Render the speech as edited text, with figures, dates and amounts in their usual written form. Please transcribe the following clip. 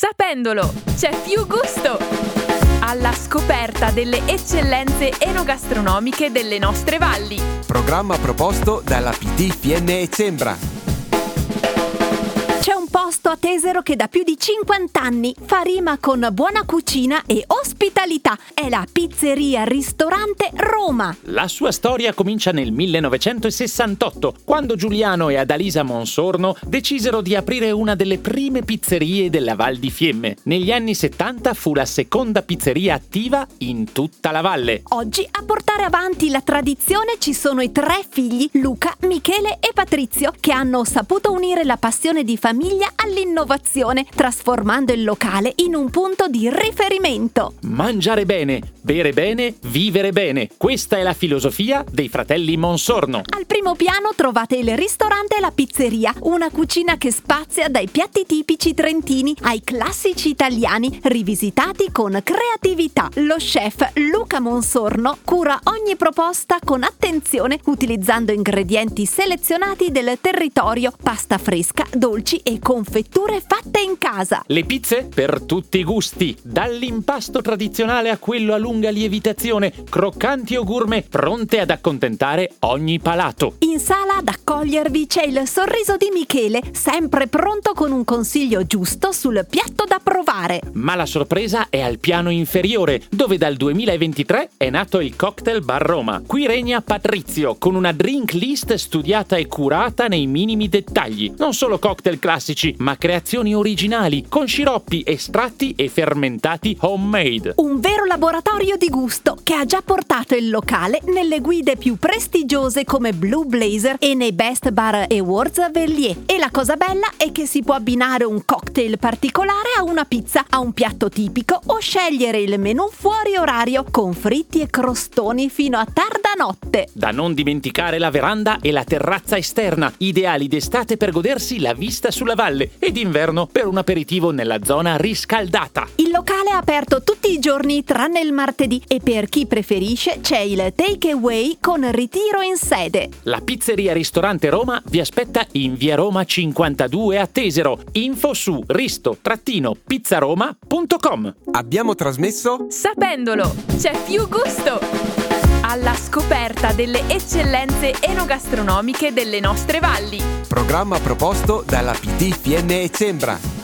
Sapendolo, c'è più gusto! Alla scoperta delle eccellenze enogastronomiche delle nostre valli. Programma proposto dalla PT Fiemme e Cembra. C'è un posto a Tesero che da più di 50 anni fa rima con buona cucina e ospitalità. È la Pizzeria Ristorante Roma. La sua storia comincia nel 1968, quando Giuliano e Adalisa Monsorno decisero di aprire una delle prime pizzerie della Val di Fiemme. Negli anni 70 fu la seconda pizzeria attiva in tutta la valle. Oggi a portare avanti la tradizione ci sono i 3 figli, Luca, Michele e Patrizio, che hanno saputo unire la passione di famiglia all'innovazione, trasformando il locale in un punto di riferimento. Mangiare bene, bere bene, vivere bene. Questa è la filosofia dei fratelli Monsorno. Al primo piano trovate il ristorante e la pizzeria, una cucina che spazia dai piatti tipici trentini ai classici italiani rivisitati con creatività. Lo chef Luca Monsorno cura ogni proposta con attenzione, utilizzando ingredienti selezionati del territorio, pasta fresca, dolci e confetture fatte in casa. Le pizze per tutti i gusti, dall'impasto tradizionale a quello a lunga lievitazione, croccanti o gourmet, pronte ad accontentare ogni palato. In sala ad accogliervi c'è il sorriso di Michele, sempre pronto con un consiglio giusto sul piatto da provare. Ma la sorpresa è al piano inferiore, dove dal 2023 è nato il Cocktail Bar Roma. Qui regna Patrizio, con una drink list studiata e curata nei minimi dettagli. Non solo cocktail classici, ma creazioni originali, con sciroppi, estratti e fermentati homemade. Un vero laboratorio di gusto che ha già portato il locale nelle guide più prestigiose come Blue Blazer e nei Best Bar Awards Verlier. E la cosa bella è che si può abbinare un cocktail particolare a una pizza, a un piatto tipico o scegliere il menù fuori orario con fritti e crostoni fino a tarda notte. Da non dimenticare la veranda e la terrazza esterna, ideali d'estate per godersi la vista sulla valle e d'inverno per un aperitivo nella zona riscaldata. Il locale è aperto tutti i giorni tranne il martedì e per chi preferisce c'è il take away con ritiro in sede. La Pizzeria Ristorante Roma vi aspetta in via Roma 52 a Tesero. Info su risto-pizzaroma.com. Abbiamo trasmesso Sapendolo, c'è più gusto! Alla scoperta delle eccellenze enogastronomiche delle nostre valli. programma proposto dalla PT Fiemme e Cembra.